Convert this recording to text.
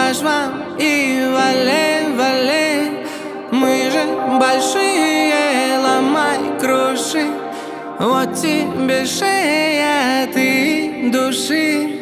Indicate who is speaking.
Speaker 1: по швам и вале, вале. Мы же большие, ломай, круши. Вот тебе шея, ты души.